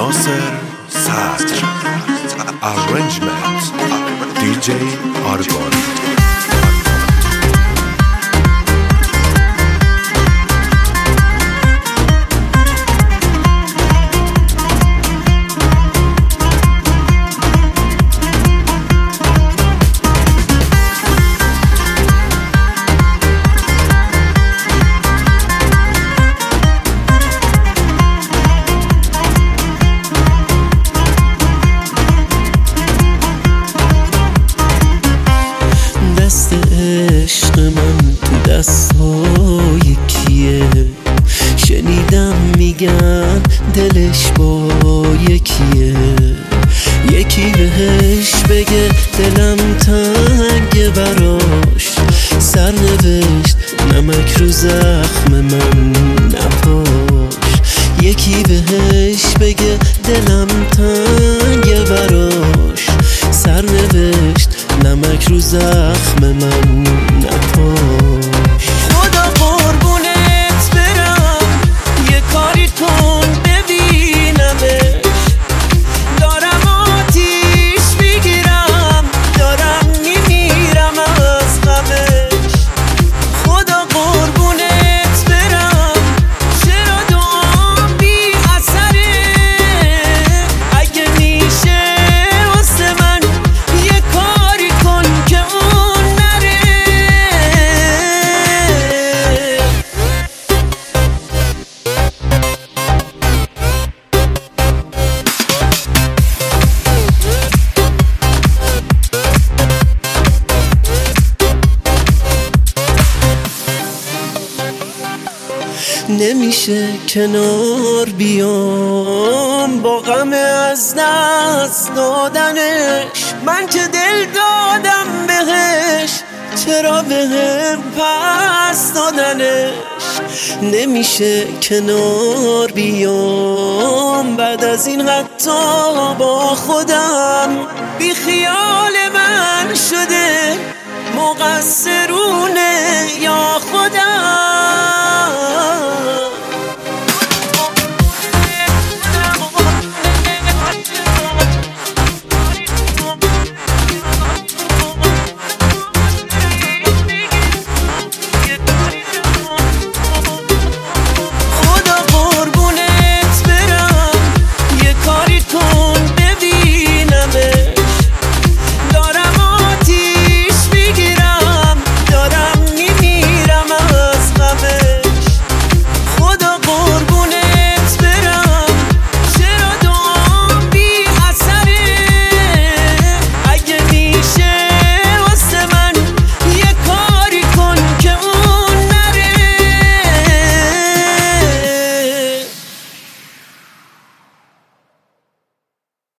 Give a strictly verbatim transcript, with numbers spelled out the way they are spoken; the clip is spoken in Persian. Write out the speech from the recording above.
ناصر صدر Arrangement دی جی آرگون. عشق من تو دستای کیه؟ شنیدم میگن دلش با یکیه، یکی بهش بگه دلم تنگه براش، سرنوشت نمک رو زخم من نپاش. یکی بهش بگه دلم تنگه براش، سرنوشت نمک رو زخم من نپاش. خدا قربونت برم یه کاری کن ببینمه، دارم آتیش میگیرم دارم میمیرم از غمش. خدا قربونت برم چرا دعام بی اثره، اگه میشه واسه من یه کاری کن که اون نره. نمیشه کنار بیام با غم از دست دادنش، من که دل دادم بهش چرا بهم پس دادنش. نمیشه کنار بیام بعد از این حتی با خودم، بی خیال من